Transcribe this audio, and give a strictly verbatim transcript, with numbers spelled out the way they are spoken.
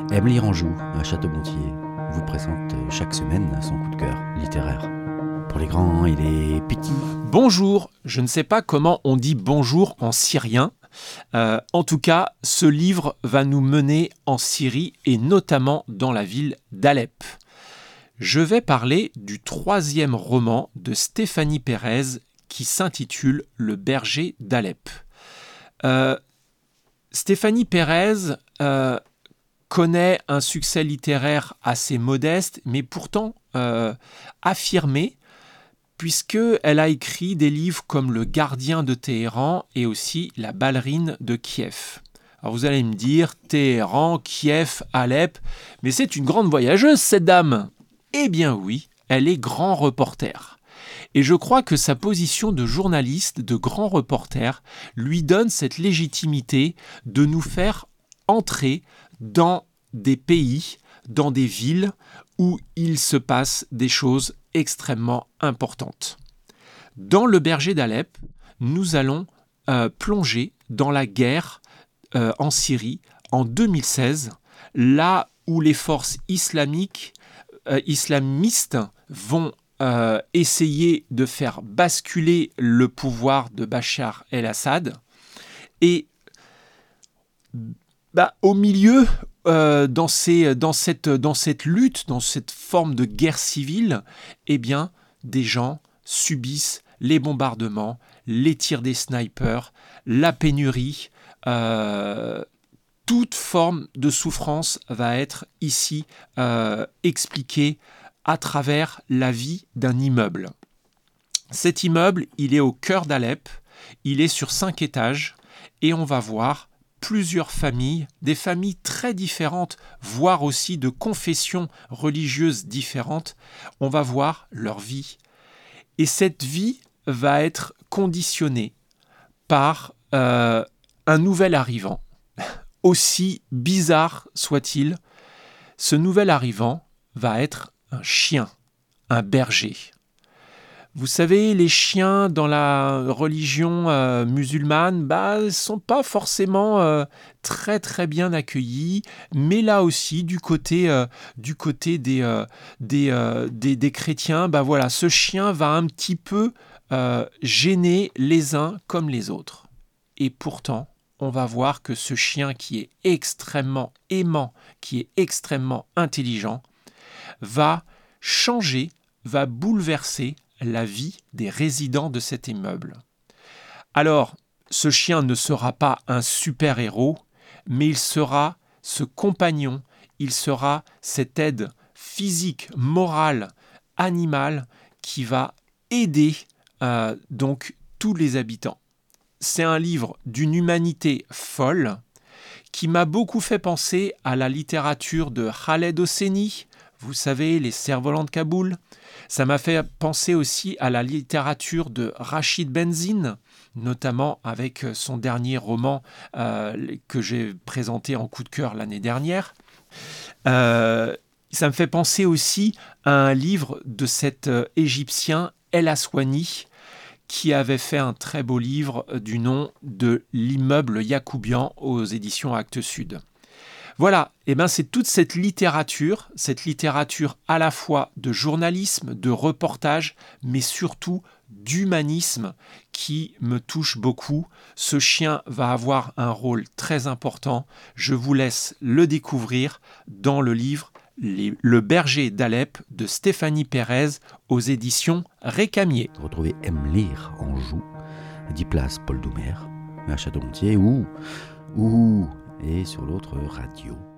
Emily Ranjou, à Château-Gontier, vous présente chaque semaine son coup de cœur littéraire. Pour les grands et les petits. Bonjour, je ne sais pas comment on dit bonjour en syrien. Euh, en tout cas, ce livre va nous mener en Syrie et notamment dans la ville d'Alep. Je vais parler du troisième roman de Stéphanie Pérez qui s'intitule Le berger d'Alep. Euh, Stéphanie Pérez euh, connaît un succès littéraire assez modeste, mais pourtant euh, affirmé, puisqu'elle a écrit des livres comme Le gardien de Téhéran et aussi La ballerine de Kiev. Alors vous allez me dire, Téhéran, Kiev, Alep, mais c'est une grande voyageuse cette dame. Eh bien oui, elle est grand reporter. Et je crois que sa position de journaliste, de grand reporter, lui donne cette légitimité de nous faire entrer dans des pays, dans des villes où il se passe des choses extrêmement importantes. Dans Le berger d'Alep, nous allons euh, plonger dans la guerre euh, en Syrie en deux mille seize, là où les forces islamiques, euh, islamistes vont euh, essayer de faire basculer le pouvoir de Bachar el-Assad. Et bah, au milieu, euh, dans, ces, dans, cette, dans cette lutte, dans cette forme de guerre civile, eh bien, des gens subissent les bombardements, les tirs des snipers, la pénurie. Euh, toute forme de souffrance va être ici euh, expliquée à travers la vie d'un immeuble. Cet immeuble, il est au cœur d'Alep, il est sur cinq étages et on va voir plusieurs familles, des familles très différentes, voire aussi de confessions religieuses différentes. On va voir leur vie. Et cette vie va être conditionnée par euh, un nouvel arrivant. Aussi bizarre soit-il, ce nouvel arrivant va être un chien, un berger. Vous savez, les chiens dans la religion euh, musulmane bah, ne sont pas forcément euh, très très bien accueillis, mais là aussi, du côté, euh, du côté des, euh, des, euh, des, des chrétiens, bah, voilà, ce chien va un petit peu euh, gêner les uns comme les autres. Et pourtant, on va voir que ce chien qui est extrêmement aimant, qui est extrêmement intelligent, va changer, va bouleverser la vie des résidents de cet immeuble. Alors, ce chien ne sera pas un super-héros, mais il sera ce compagnon, il sera cette aide physique, morale, animale qui va aider euh, donc tous les habitants. C'est un livre d'une humanité folle qui m'a beaucoup fait penser à la littérature de Khaled Hosseini, vous savez, Les Cerfs-volants de Kaboul. Ça m'a fait penser aussi à la littérature de Rachid Benzine, notamment avec son dernier roman euh, que j'ai présenté en coup de cœur l'année dernière. Euh, ça me fait penser aussi à un livre de cet euh, Égyptien El Aswani, qui avait fait un très beau livre du nom de L'immeuble Yacoubian aux éditions Actes Sud. Voilà, et ben c'est toute cette littérature, cette littérature à la fois de journalisme, de reportage, mais surtout d'humanisme qui me touche beaucoup. Ce chien va avoir un rôle très important. Je vous laisse le découvrir dans le livre Les, Le berger d'Alep de Stéphanie Pérez aux éditions Récamier. Retrouvez Emily Ranjou, dix place Paul Doumer, à Château-Gontier ou, ou et sur l'autre radio.